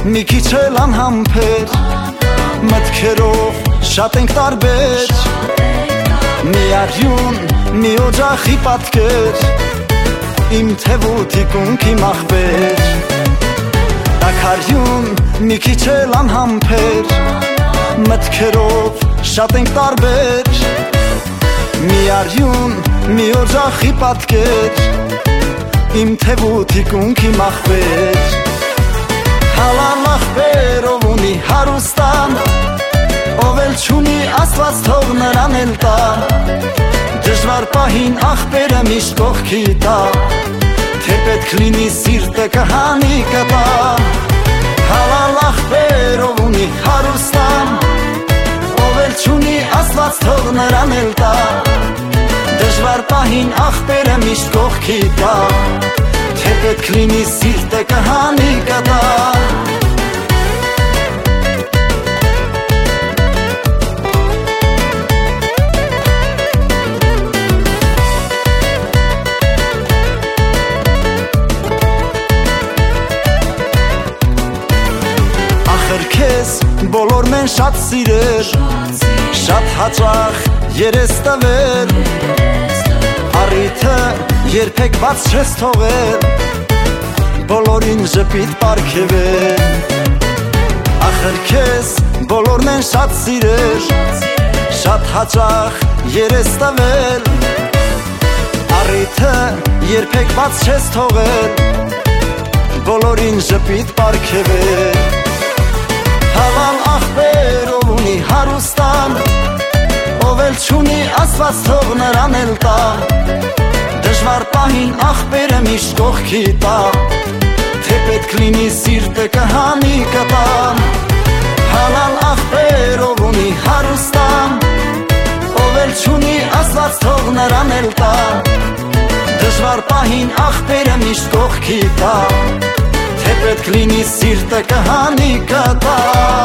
մի քիչ էլ անհամբեր, մտքերով շատ ենք տարբեր, մի արյուն, մի օջախի պատկեր, իմ թևութի կունքի մախբեր, տաքարյուն, մի քիչ էլ անհամբեր, մտքերով շատ ենք տարբեր, մի արյուն, մի օջախի պատկեր, իմ թևութի կունքի մախբեր, հալան ախբեր, ով ունի հարուստան, ով էլ չունի Աստված թող նրան էլ տա, դժվար պահին ախբերը միշտ կողքի տա, թե պետք լինի սիրտը կհանի կտա, հալան ախբեր, ով ունի հարուստան, ով էլ չունի Աստված թող նրան էլ տա, դժվար պահին ախբերը միշտ կողքի տա, թե պետք լինի սիրտը կհանի կտա, քեզ բոլորն են շատ սիրել, շատ հաճախ երես տվել, առիթը երբեք բաց չես թողել, բոլորին ժպիտ պարգևել, ախր քեզ բոլորն են շատ սիրել, շատ հաճախ երես տվել, առիթը երբեք բաց չես թողել, բոլորին ժպիտ պարգևել, հալան ախբեր, ով ունի հարուստան, ով էլ չունի Աստված թող նրան էլ տա, դժվար պահին ախբերը միշտ կողքի տա, թե պետք լինի սիրտը կհանի կտա, հալան ախբեր, ով ունի հարուստան, ով էլ չունի Աստված թող նրան էլ տա, դժվար պահին ախբերը միշտ կողքի տա, թե պետք լինի սիրտը կհանի կտա,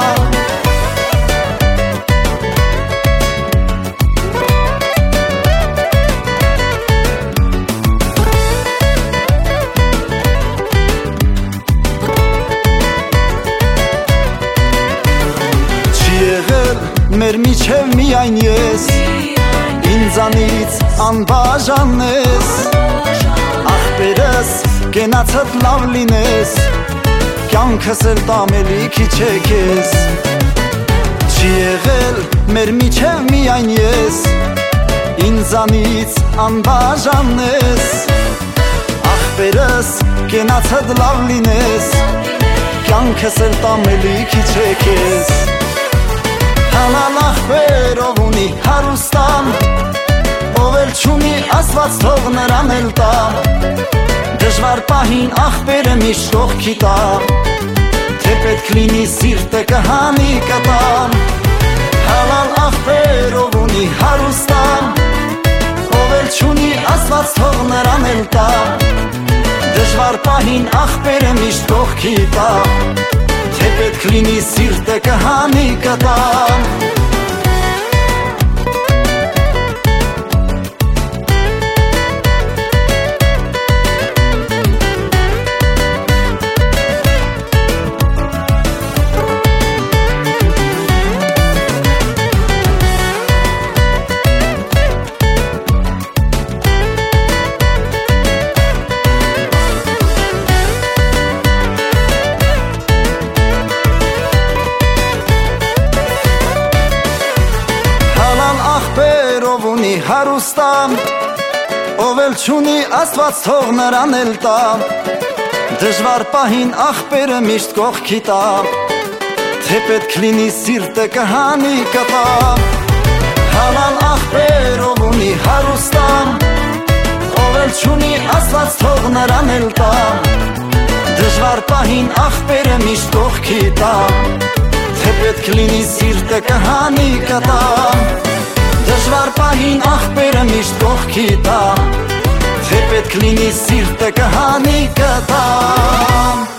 չի եղել մեր միջև միայն ես, ինձանից անբաժան ես, ախբերս կենացդ լավ լինես, կյանքս էլ տամելի քիչ է քեզ, չի եղել մեր միջև միայն ես, ինձանից անբաժան ես, ախբերս կենացդ լավ լինես, կյանքս էլ տամելի քիչ է քեզ, հալան ախբեր, ով ունի հարուստան, ով էլ չունի Աստված թող նրան էլ տա, դժվար պահին ախբերը միշտ կողքի տա, թե պետք լինի սիրտը կհանի կտա, հալան ախբեր, ով ունի հարուստան, ով էլ չունի Աստված թող նրան էլ տա, դժվար պահին ախբերը միշտ կողքի տա, թե պետք լինի սիրտը կհանի կտա, ով ունի հարուստան, ով էլ չունի Աստված թող նրան էլ տա, դժվար պահին ախբերը միշտ կողքի տա, թե պետք լինի սիրտը կհանի կտա, հալան ախբեր, ով ունի հարուստան, ով էլ չունի Աստված թող նրան էլ տա, դժվար պահին ախբերը միշտ կողքի տա, թե պետք լինի սիրտը կհանի կտա, դժվար պահին ախբերը միշտ կողքի տա, թե պետք լինի սիրտը կհանի կտա,